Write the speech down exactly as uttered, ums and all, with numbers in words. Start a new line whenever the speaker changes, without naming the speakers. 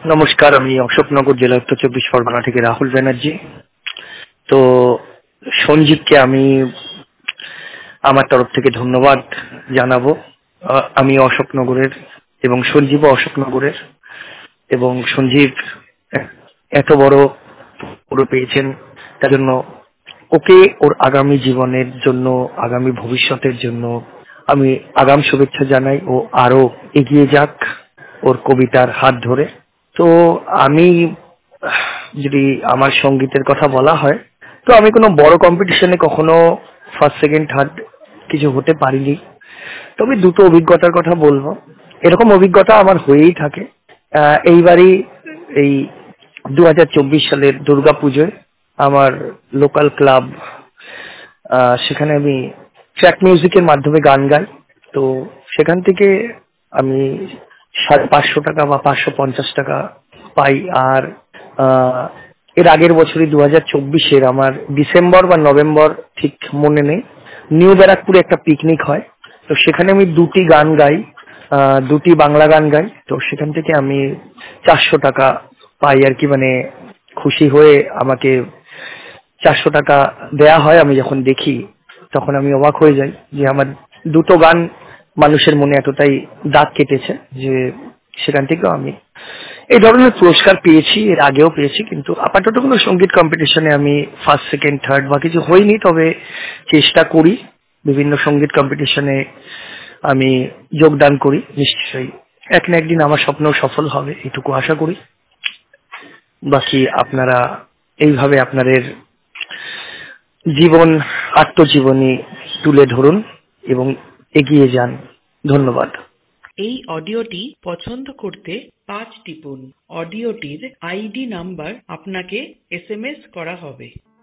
নমস্কার, আমি অশোকনগর জেলা উত্তর চব্বিশ পরগনা থেকে রাহুল ব্যানার্জি। তো সঞ্জীবকে আমি আমার তরফ থেকে ধন্যবাদ জানাবো। আমি অশোকনগরের এবং সঞ্জীবও অশোকনগরের, এবং সঞ্জীব এত বড় পুরো পেয়েছেন তার জন্য ওকে ওর আগামী জীবনের জন্য, আগামী ভবিষ্যতের জন্য আমি আগাম শুভেচ্ছা জানাই। ও আরো এগিয়ে যাক ওর কবিতার হাত ধরে। তো আমি যদি আমার সঙ্গীতের কথা বলা হয়, তো আমি কোনো বড় কম্পিটিশনে কখনো ফার্স্ট সেকেন্ড থার্ড কিছু হতে পারিনি। তবে দুটো অভিজ্ঞতার কথা বলবো। এরকম অভিজ্ঞতা আমার হয়েই থাকে। এইবারই এই দু হাজার চব্বিশ সালের দুর্গা পুজোয় আমার লোকাল ক্লাব, সেখানে আমি ট্র্যাক মিউজিকের মাধ্যমে গান গাই। তো সেখান থেকে আমি সাড়ে পাঁচশো টাকা বা পাঁচশো পঞ্চাশ টাকা পাই। আর এর আগের বছরই দু হাজার চব্বিশের আমার ডিসেম্বর বা নভেম্বর ঠিক মনে নেই, নিউ ব্যারাকপুরে একটা পিকনিক হয়। তো সেখানে আমি দুটি গান গাই, দুটি বাংলা গান গাই। তো সেখান থেকে আমি চারশো টাকা পাই আর কি। মানে খুশি হয়ে আমাকে চারশো টাকা দেয়া হয়। আমি যখন দেখি তখন আমি অবাক হয়ে যাই যে আমার দুটো গান মানুষের মনে এতটাই দাগ কেটেছে যে সেখান থেকেও আমি এই ধরনের পুরস্কার পেয়েছি, এর আগেও পেয়েছি। কিন্তু আপাতত কোনো সঙ্গীত কম্পিটিশনে আমি ফার্স্ট সেকেন্ড থার্ড বা কিছু হইনি, তবে চেষ্টা করি বিভিন্ন সঙ্গীত কম্পিটিশনে আমি যোগদান করি। নিশ্চয়ই এক না একদিন আমার স্বপ্ন সফল হবে, এটুকু আশা করি। বাকি আপনারা এইভাবে আপনাদের জীবন, আত্মজীবনী তুলে ধরুন এবং এগিয়ে যান। ধন্যবাদ।
এই অডিওটি পছন্দ করতে পাঁচ টিপুন। অডিওটির আইডি নাম্বার আপনাকে এস এম এস করা হবে।